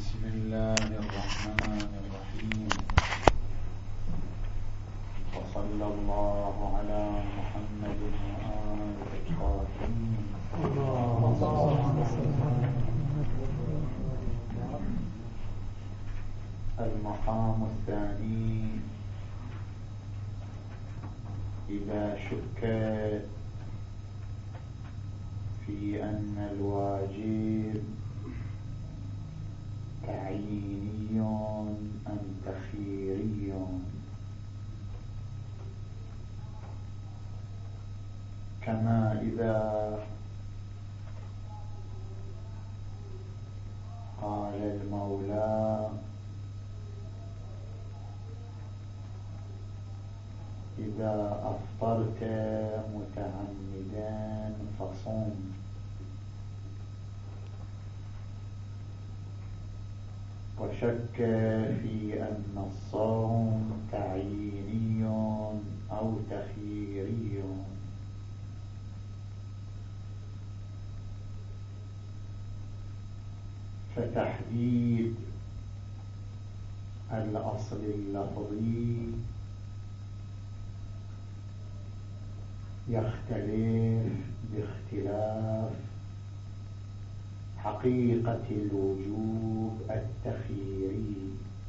بسم الله الرحمن الرحيم. وصلى الله على محمد وآل الطاهرين. المقام الثاني: إذا شك في أن الواجب تعييني أم تخييري. كما إذا قال المولى: إذا أفطرت متعمدا فصم. وشك في أن الصوم تعييني أو تخييري. فتحديد الأصل اللفظي يختلف باختلاف حقيقة الوجوب التخييري.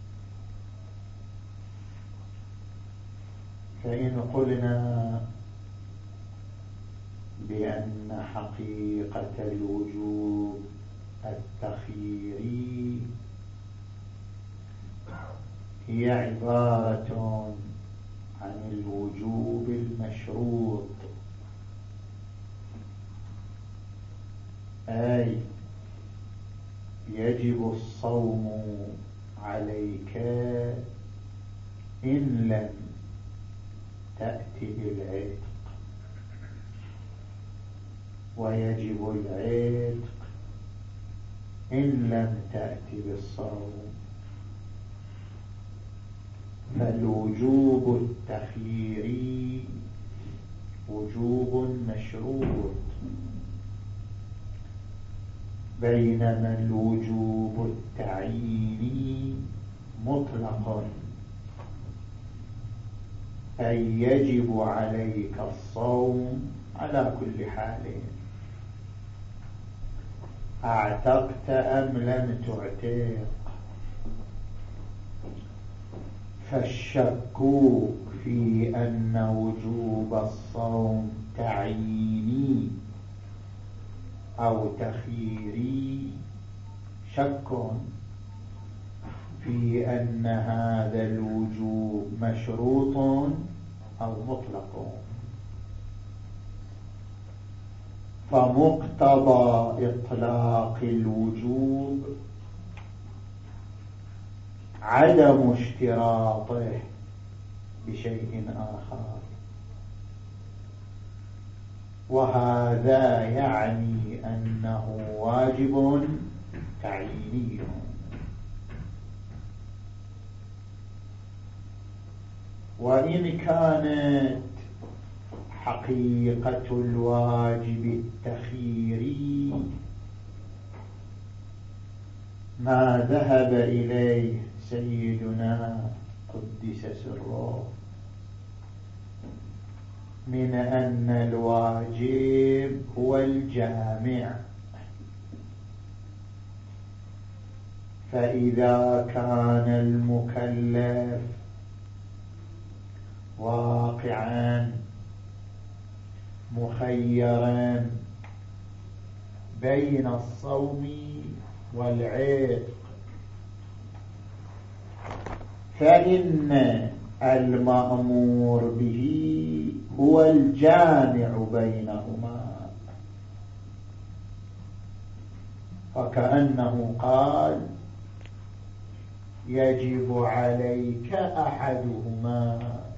فإن قلنا بأن حقيقة الوجوب التخييري هي عبارة عن الوجوب المشروط، أي يجب الصوم عليك إن لم تأتي بالعتق، ويجب العتق إن لم تأتي بالصوم. فالوجوب التخييري وجوب مشروط، بينما الوجوب التعييني مطلق، أي يجب عليك الصوم على كل حال، اعتقت أم لم تعتق. فالشك في أن وجوب الصوم تعييني أو تخييري شك في أن هذا الوجوب مشروط أو مطلق. فمقتضى إطلاق الوجوب عدم اشتراطه بشيء آخر، وهذا يعني أنه واجب تعييني. وإن كانت حقيقة الواجب التخييري ما ذهب إليه سيدنا قدس سره من أن الواجب هو الجامع، فإذا كان المكلف واقعا مخيرا بين الصوم والعتق، فإن المأمور به هو الجامع بينهما. فكأنه قال: يجب عليك أحدهما.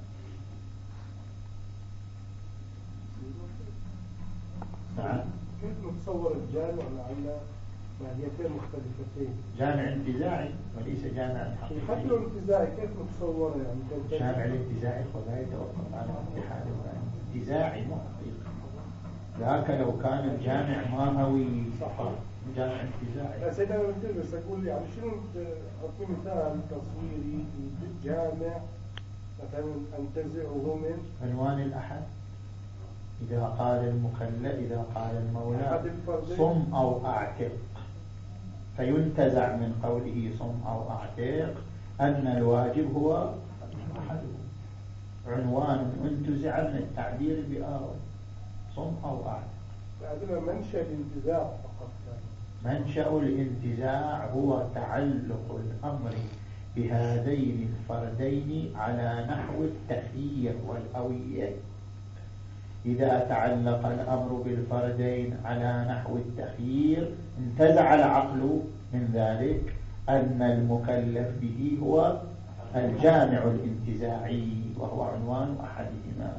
نعم. كيف نتصور الجامع لعل ماهيتين مختلفتين؟ جامع انتزاعي وليس جامع حقيقي. حتى لو انتزاعي كيف نتصوره يعني؟ جامع الانتزاعي ولا يتوقف على اتحاد انتزاعي مو حقيقي. ذاك لو كان الجامع ماهوي فقط جامع انتزاعي. لا سيدنا أنا بدي بس أقول يعني شنو أعطي مثال تصويري في جامع مثلا أنتزعه من عنوان الأحد. إذا قال المكلف، إذا قال المولى صم أو أعتق، فينتزع من قوله صم أو أعتق أن الواجب هو أحده. عنوان انتزع من التعبير بآوى صم أو أعتق. عندنا منشأ الانتزاع فقط. منشأ الانتزاع هو تعلق الأمر بهذين الفردين على نحو التخيير والأوية. إذا تعلق الأمر بالفردين على نحو التخيير انتزع العقل من ذلك أن المكلف به هو الجامع الانتزاعي وهو عنوان أحدهما.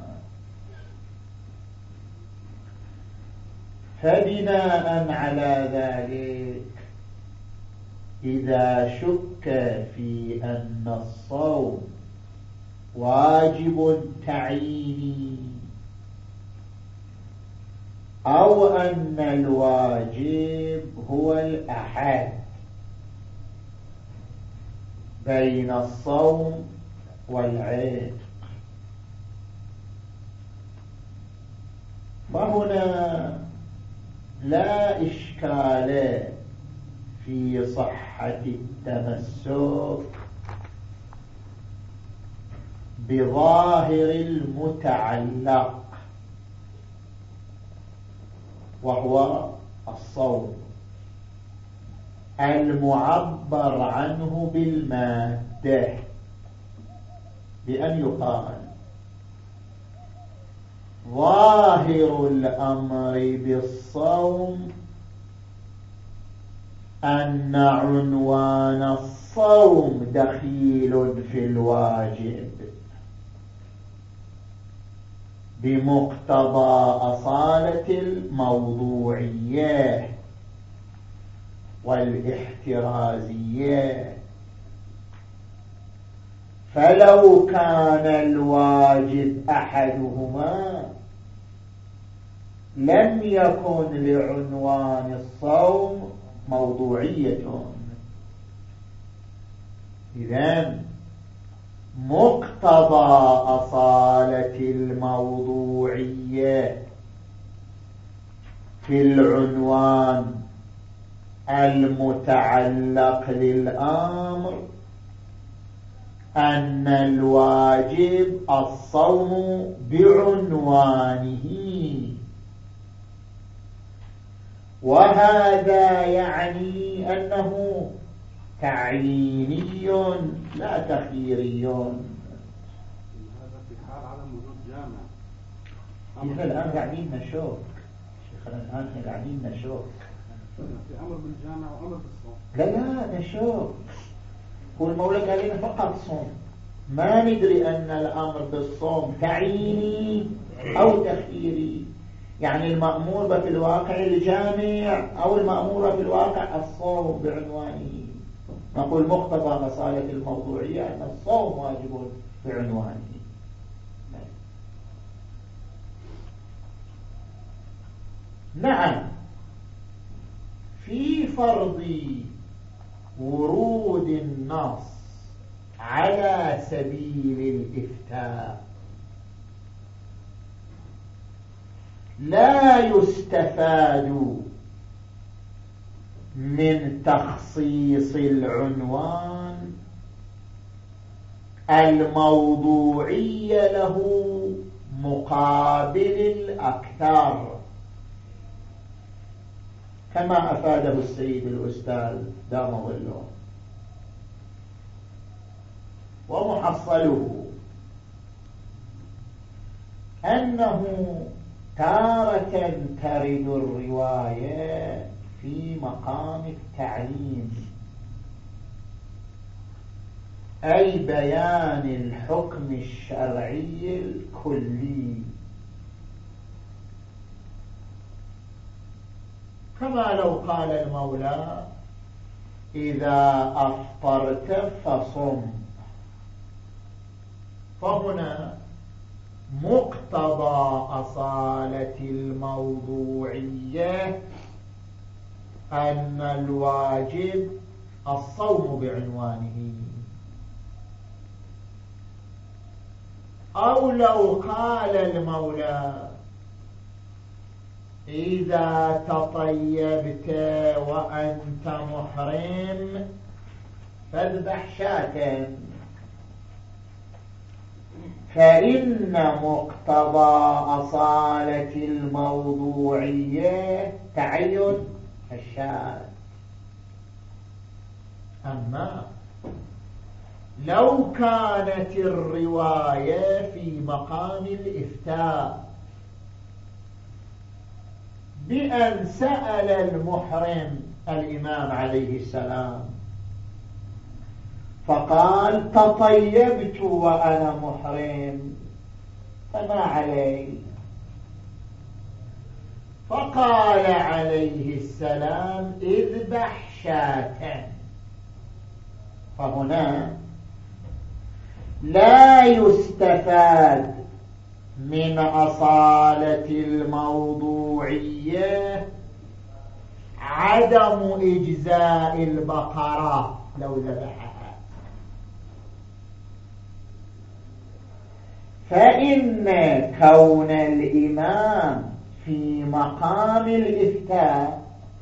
فبناء على ذلك إذا شك في أن الصوم واجب تعييني أو أن الواجب هو الأحد بين الصوم والعتق، فهنا لا إشكال في صحة التمسك بظاهر المتعلق وهو الصوم المعبر عنه بالمادة، بأن يقال ظاهر الأمر بالصوم أن عنوان الصوم دخيل في الواجب بمقتضى أصالة الموضوعية والاحترازية. فلو كان الواجب أحدهما لم يكن لعنوان الصوم موضوعية. إذن مقتضى أصالة الموضوعية في العنوان المتعلق للأمر أن الواجب الصوم بعنوانه، وهذا يعني أنه تعييني لا تخييري. هذا في حال عدم وجود جامع. إحنا الآن قاعدين نشوك شيخنا، الآن قاعدين نشوك في أمر بالجامع وأمر بالصوم. لا نشوك. هو المولى قال لنا فقط صوم، ما ندري أن الأمر بالصوم تعييني أو تخييري. يعني المأمور في الواقع الجامع أو المأمور في الواقع الصوم بعنوانه. نقول مقتضى مسألة الموضوعية أن الصوم واجب بعنوانه. نعم، في فرض ورود النص على سبيل الإفتاء لا يستفاد من تخصيص العنوان الموضوعي له مقابل الأكثر، كما أفاده السيد الأستاذ دام ظله. ومحصله أنه تارة ترد الرواية في مقام التعيين، أي بيان الحكم الشرعي الكلي، كما لو قال المولى إذا أفطرت فصم، فهنا مقتضى أصالة الموضوعية أن الواجب الصوم بعنوانه، أو لو قال المولى إذا تطيبت وأنت محرم فاذبح شاة، فإن مقتضى أصالة الموضوعية تعين الشاة. أما لو كانت الرواية في مقام الإفتاء بأن سأل المحرم الإمام عليه السلام فقال تطيبت وأنا محرم فما علي، فقال عليه السلام اذبح شاة، فهنا لا يستفاد من أصالة الموضوعية عدم إجزاء البقرة لو ذبحها، فإن كون الإمام في مقام الإفتاء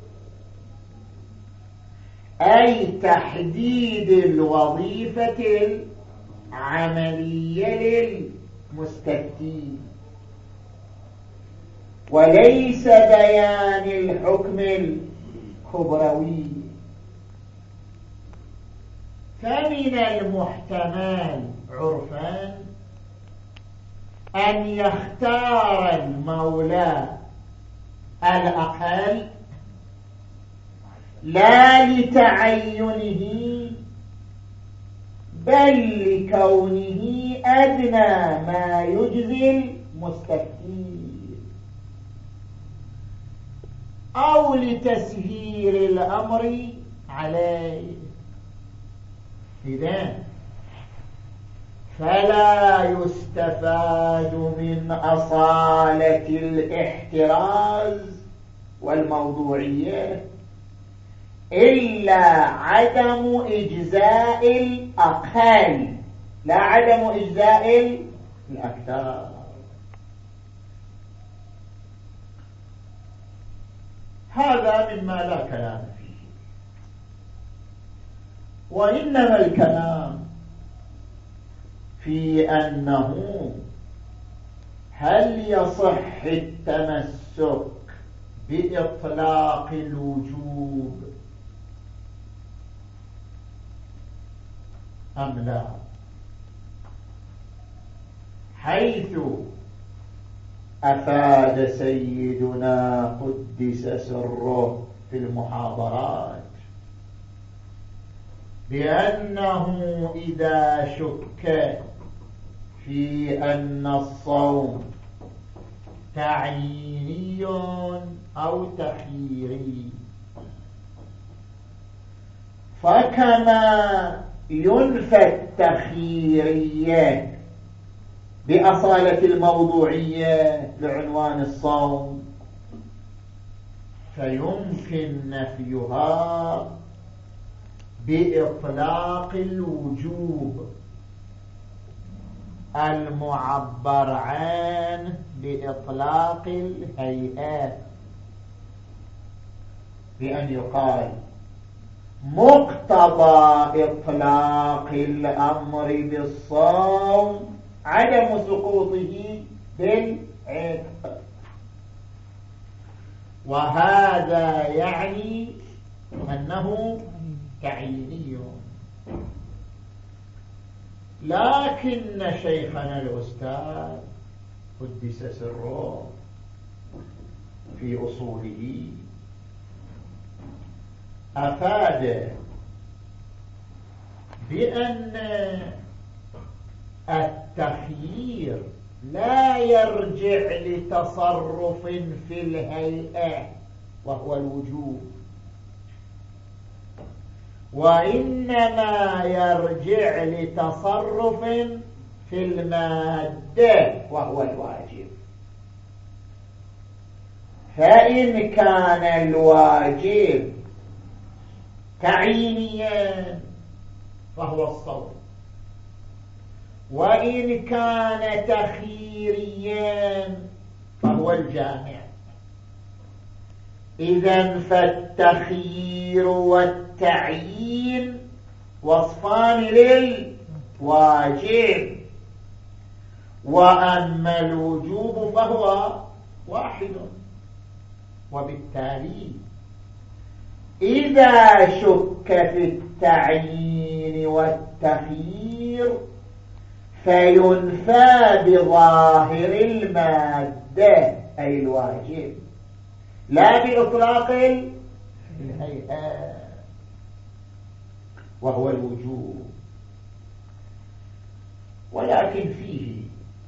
أي تحديد الوظيفة العملية للمستفتي وليس بيان الحكم الكبروي، فمن المحتمل عرفا أن يختار المولى الأقل لا لتعينه بل لكونه أدنى ما يجزي المستفتي أو لتسهيل الأمر عليه. إذن فلا يستفاد من أصالة الاحتراز والموضوعية إلا عدم إجزاء الأقل لا عدم إجزاء الأكثر. هذا مما لا كلام فيه، وإنما الكلام في أنه هل يصح التمسك بإطلاق الوجوب أم لا، حيث أفاد سيدنا قدس سره في المحاضرات بأنه إذا شك في أن الصوم تعييني أو تخييري فكما ينفى التخييرية بأصالة الموضوعية لعنوان الصوم فيمكن نفيها بإطلاق الوجوب المعبر عنه بإطلاق الهيئات، بأن يقال مقتضى إطلاق الأمر بالصوم عدم سقوطه بالعتق، وهذا يعني أنه تعييني. لكن شيخنا الأستاذ قدس سره في أصوله أفاد بأن التخيير لا يرجع لتصرف في الهيئة وهو الوجوب، وإنما يرجع لتصرف في المادة وهو الواجب. فإن كان الواجب تعيينيا فهو الصوم، وإن كان تخييريا فهو الجامع. إذن فالتخيير والتعيين وصفان للواجب، وأما الوجوب فهو واحد. وبالتالي إذا شك في التعيين والتخيير فينفى بظاهر المادة أي الواجب، لا بإطلاق الهيئة وهو الوجوب. ولكن فيه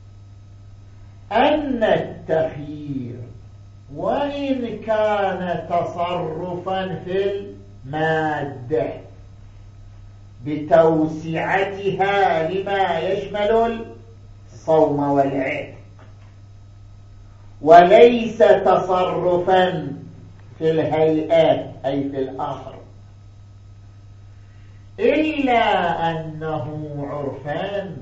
أن التخيير وإن كان تصرفا في المادة بتوسعتها لما يشمل الصوم والعتق، وليس تصرفا في الهيئات أي في الآخر، إلا أنه عرفان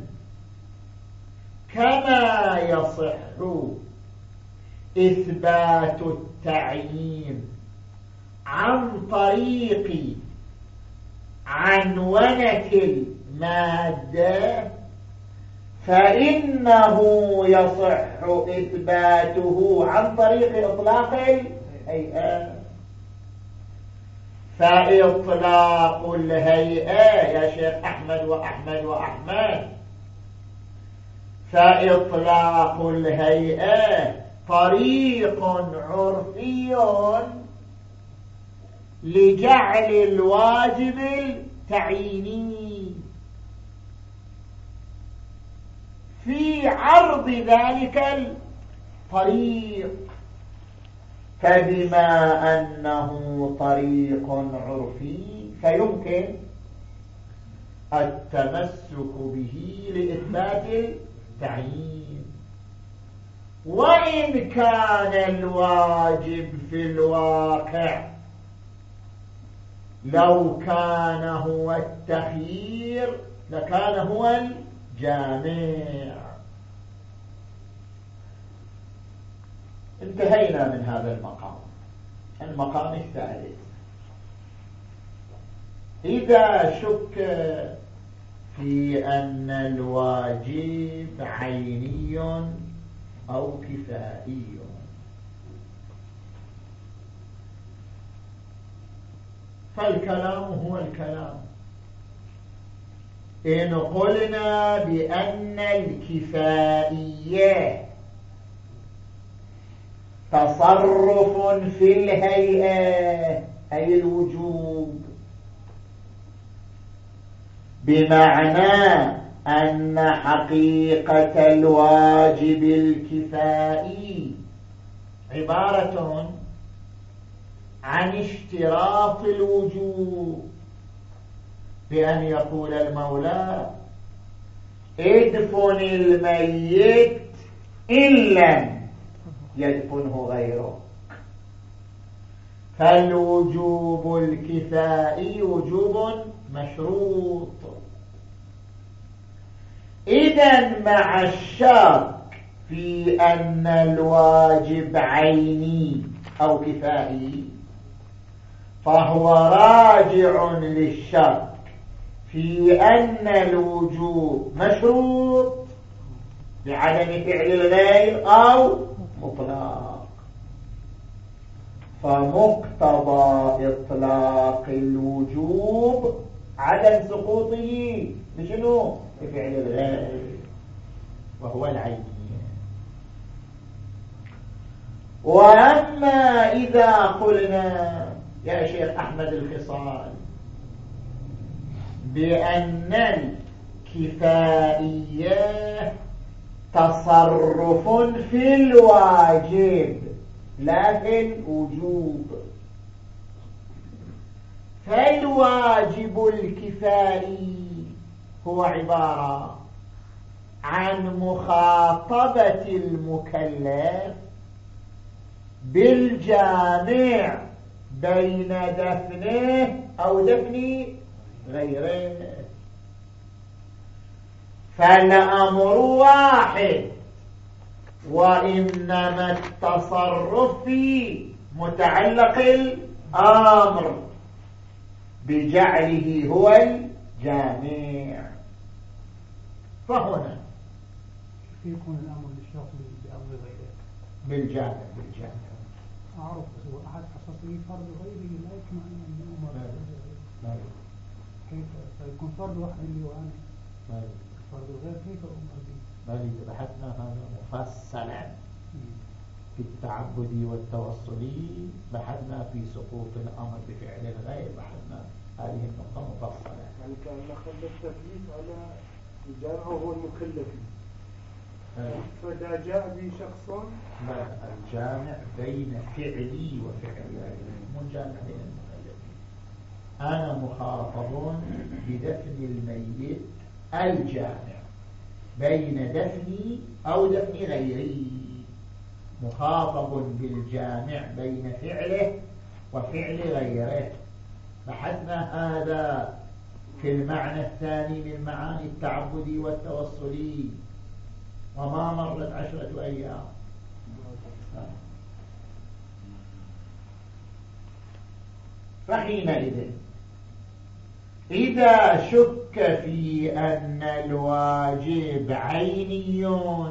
كما يصح إثبات التعيين عن طريق عنونة المادة، فإنه يصح إثباته عن طريق إطلاق الهيئة. فإطلاق الهيئة يا شيخ أحمد فإطلاق الهيئة طريق عرفي لجعل الواجب التعييني في عرض ذلك الطريق. فبما أنه طريق عرفي فيمكن التمسك به لإثبات التعيين، وإن كان الواجب في الواقع لو كان هو التخيير لكان هو الجامع. انتهينا من هذا المقام الثالث. إذا شك في أن الواجب عيني أو كفائي، فالكلام هو الكلام. إن قلنا بأن الكفائية تصرف في الهيئة أي الوجوب، بمعنى أن حقيقة الواجب الكفائي عبارة عن اشتراط الوجوب، بأن يقول المولى ادفن الميت إن لم يدفنه غيره. فالوجوب الكفائي وجوب مشروط. إذن مع الشك في أن الواجب عيني أو كفائي فهو راجع للشك في أن الوجوب مشروط بعدم فعل الغير أو مطلق. فمقتضى إطلاق الوجوب عدم سقوطه بشنو؟ بفعل الغير وهو العين. وأما إذا قلنا يا شيخ أحمد الخصال بأن الكفائية تصرف في الواجب لا في الوجوب، فالواجب الكفائي هو عبارة عن مخاطبة المكلف بالجامع بين دفنه أو دفن غيره، فالأمر واحد، وإنما التصرف في متعلق الأمر بجعله هو الجامع. فهنا يكون الأمر للشخص بأمر غيره بالجامع أعرف بس هو أحد خصائصه فرض غيره لا يمكن أن يؤمر كيف فيكون فرض واحد اللي هو أنا فرض الغير كيف أؤمر به؟ بل بحثنا هذا مفصلا في التعبدي والتوصلي، بحثنا في سقوط الأمر بفعل الغير، بحثنا هذه النقطة مفصلة. يعني كأن خلى التكليف على الجامع وهو المكلف، فإذا جاء به شخص لا، الجامع بين فعلي وفعل غيري، مو جامع بين المكلفين. أنا مخاطب بدفن الميت، الجامع بين دفني أو دفن غيري مخاطب بالجامع بين فعله وفعل غيره. بحثنا هذا في المعنى الثاني من معاني التعبدي والتوصلي، وما مرت 10 أيام. فحينئذ إذا شك في أن الواجب عيني،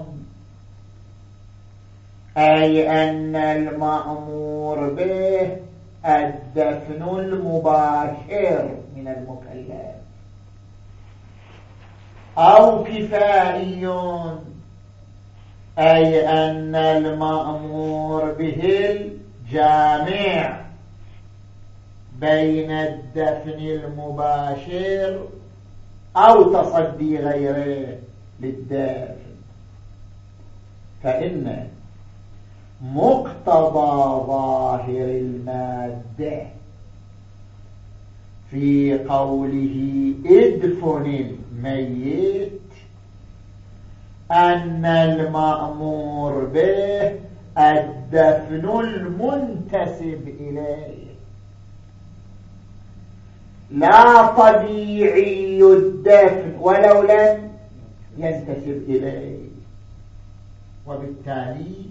أي أن المأمور به الدفن المباشر من المكلف، أو كفائي، أي أن المأمور به الجامع بين الدفن المباشر أو تصدي غيره للدفن، فإن مقتضى ظاهر المادة في قوله ادفن الميت أن المأمور به الدفن المنتسب إليه، لا طبيعي الدفن ولو لم ينتسب إليه. وبالتالي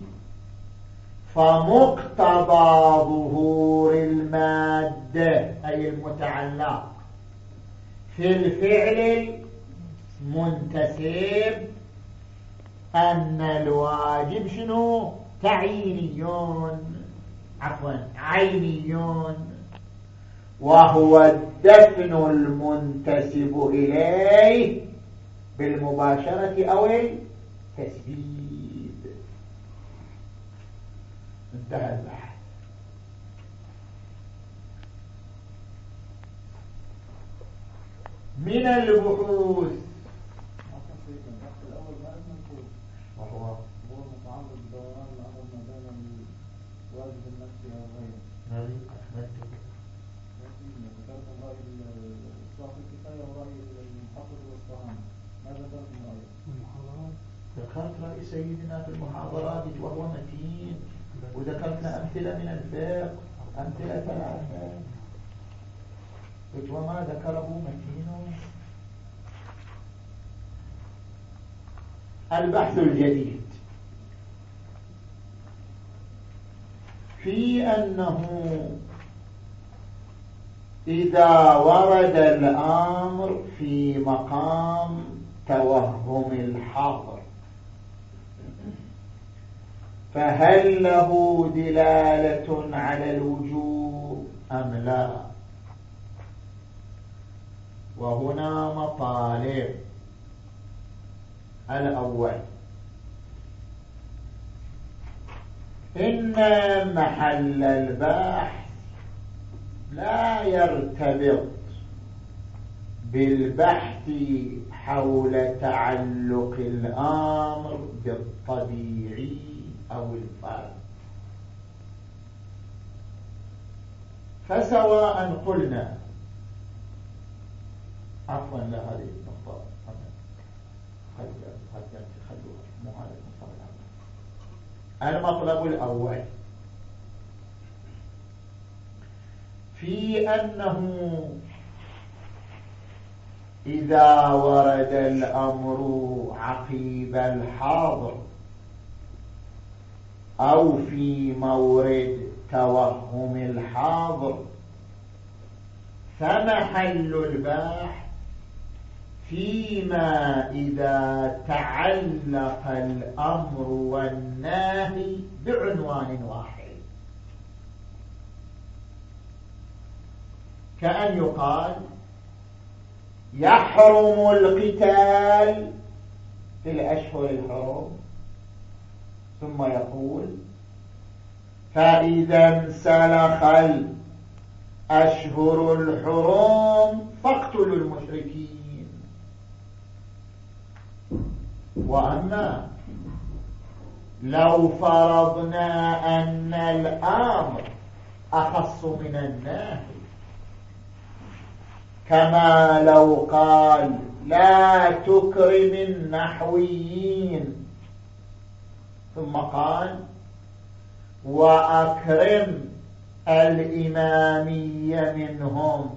فمقتضى ظهور المادة أي المتعلق في الفعل المنتسب أن الواجب شنو؟ عيني، وهو الدفن المنتسب إليه بالمباشرة أو التسبيب. انتهى البحث. من البحوث وهو متعلق بدوران الأمر ما بين الواجب النفسي والغير. الذي أثبته ذكرت رأي صاحب الكفاية ورأي المحقق والصهاينة، ماذا ذكرت من رأيه؟ المحاضرات ذكرت رأي سيدنا في المحاضرات وهو متين، وذكرتنا أمثلة من الفقه، أمثلة 3 وما ذكره متين. البحث الجديد في أنه إذا ورد الأمر في مقام توهم الحظر فهل له دلالة على الوجوب أم لا؟ وهنا مطالب. الأول، إن محل البحث لا يرتبط بالبحث حول تعلق الأمر بالطبيعي أو الفرد، فسواء قلنا عفوا لا هذه النقطة خلوها مو هذا المطلب الأول. المطلب الأول في أنه إذا ورد الأمر عقيب الحاضر أو في مورد توهم الحاضر فمحل الباحث فيما إذا تعلق الأمر والنهي بعنوان واحد، كأن يقال يحرم القتال في الأشهر الحرم، ثم يقول فإذا انسلخ الأشهر الحرم فاقتلوا المشركين. وأما لو فرضنا أن الأمر أخص من النهي، كما لو قال لا تكرم النحويين ثم قال وأكرم الإمامية منهم،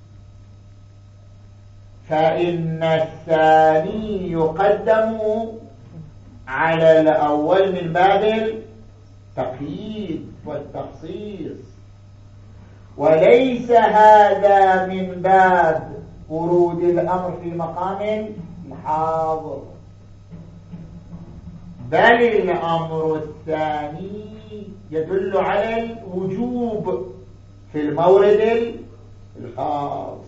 فإن الثاني يقدم على الأول من باب التقييد والتخصيص، وليس هذا من باب ورود الأمر في مقام الحاضر، بل الأمر الثاني يدل على الوجوب في المورد الخاص.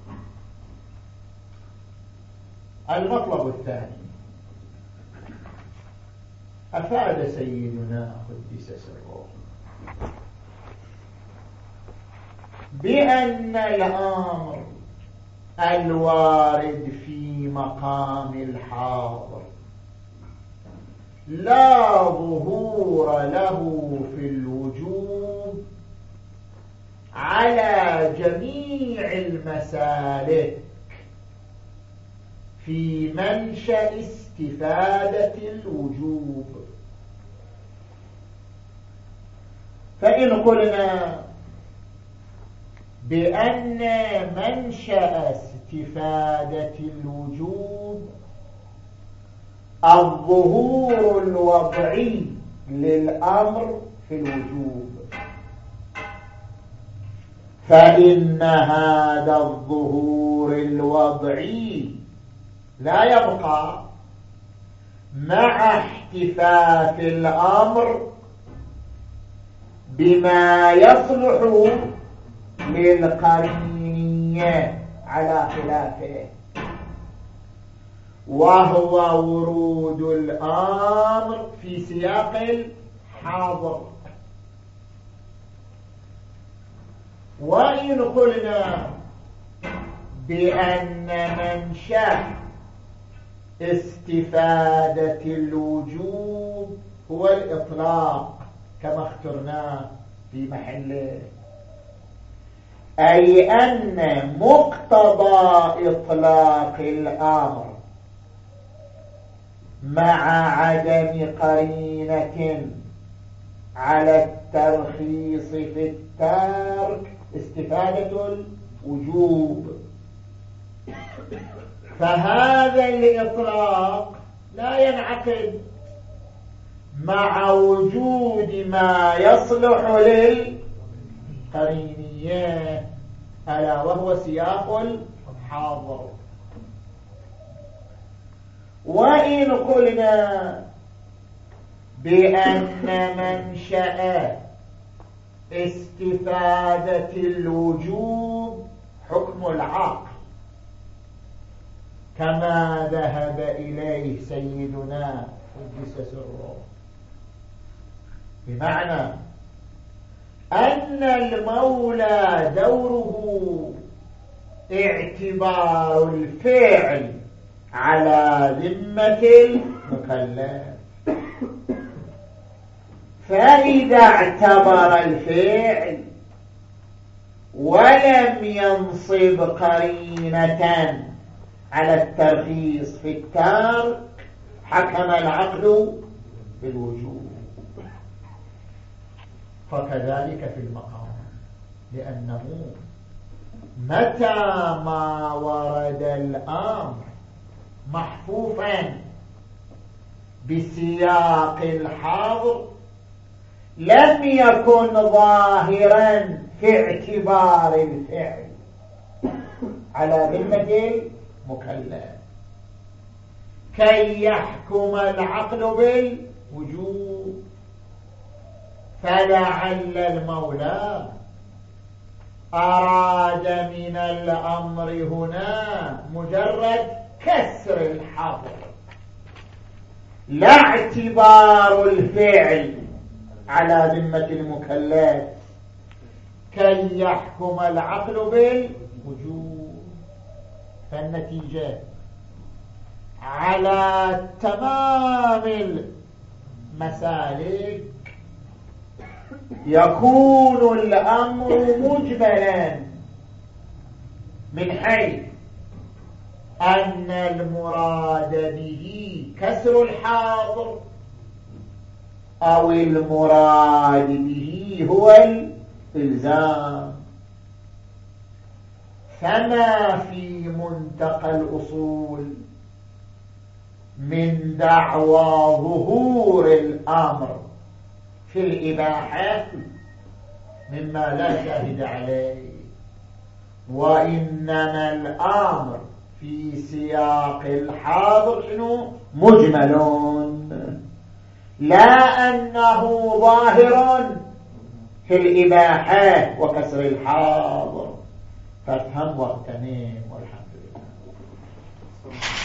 المطلب الثاني، أفاد سيدنا قدس سره بأن الأمر الوارد في مقام الحاضر لا ظهور له في الوجوب على جميع المسالك في منشأ استفادة الوجوب. فإن قلنا بأن منشأ استفادة الوجوب الظهور الوضعي للأمر في الوجوب، فإن هذا الظهور الوضعي لا يبقى مع احتفاف الأمر بما يصلح للقرينية على خلافه، وهو ورود الأمر في سياق الحاضر. وإن قلنا بأن منشأ استفادة الوجوب هو الإطلاق كما اخترناه في محله، أي أن مقتضى إطلاق الأمر مع عدم قرينة على الترخيص في الترك استفادة الوجوب، فهذا الإطلاق لا ينعقد مع وجود ما يصلح للقرينية ألا وهو سياق الحاضر. وإن قلنا بأن منشأ استفادة الوجوب حكم العقل كما ذهب إليه سيدنا قدس سره، بمعنى أن المولى دوره اعتبار الفعل على ذمة المكلف، فإذا اعتبر الفعل ولم ينصب قرينة على الترخيص في الترك حكم العقل بالوجوب. فكذلك في المقام، لأنه متى ما ورد الأمر محفوفا بسياق الحظر لم يكن ظاهرا في اعتبار الفعل على ذمة المكلف كي يحكم العقل بالوجوب. فلعل المولى أراد من الأمر هنا مجرد كسر الحظر لا اعتبار الفعل على ذمة المكلف كي يحكم العقل بالوجوب. فالنتيجة على تمام المسالك يكون الأمر مجملا من حيث أن المراد به كسر الحاضر أو المراد به هو الإلزام. فما في منتقى الأصول من دعوى ظهور الأمر في الإباحة مما لا شاهد عليه، وإنما الأمر في سياق الحاضر شنو؟ مجمل، لا أنه ظاهر في الإباحة وكسر الحاضر. فافهم واغتنم والحمد لله.